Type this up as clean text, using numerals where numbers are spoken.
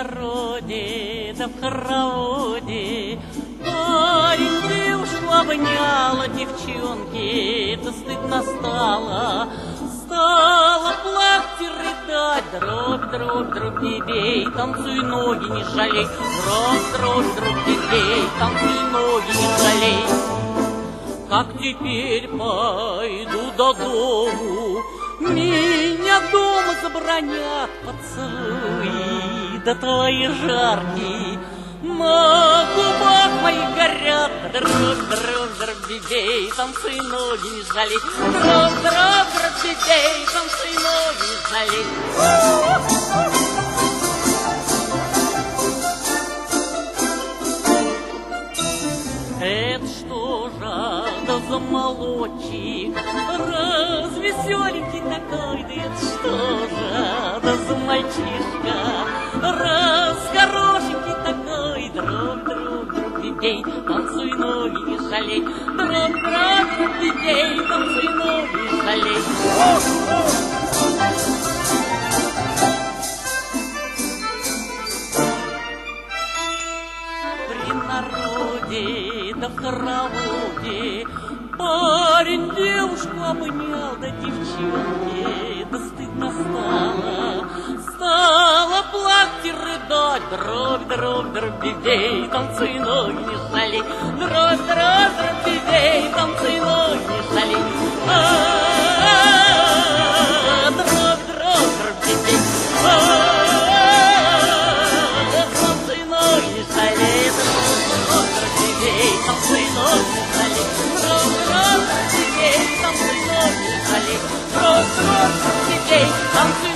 народе, да в хороводе. Парень девушку обняла, девчонке это стыдно стало. Стала плакать и рыдать, дробь, дробь, дробь не бей, танцуй, ноги не жалей. Дробь, дробь, дробь не бей, танцуй, ноги не жалей. Как теперь пойду до дому, меня дома забранят поцелуи, да твои жаркие на губах моих горят. Дробь, дробь, дробь, бей, танцуй, ноги не жалей. Дробь, дробь, дробь, бей, танцуй, ноги не жалей. Это что же, да за молодчик, развеселенький такой, да это что же, да за мальчишка, раз хорошенький такой. Дробь, дробь, дробь, бей, танцуй, ноги не жалей. Дробь, дробь, дробь, бей, танцуй, ноги не жалей. При народе, да в хороводе, парень девушку обнял, да девчонке да стыдно стало. Стала плакать и рыдать, дробь, дробь, дробь, бей, танцуй, ноги не жалей. Дробь, дробь, дробь, бей, танцуй, ноги не жалей. Дробь, дробь, дробь, бей, танцуй, ноги не жалей. Дробь, дробь, бей, танцуй, ноги не жалей. Дробь, дробь, бей, танцуй, ноги не жалей. Дробь, дробь, бей, танцуй.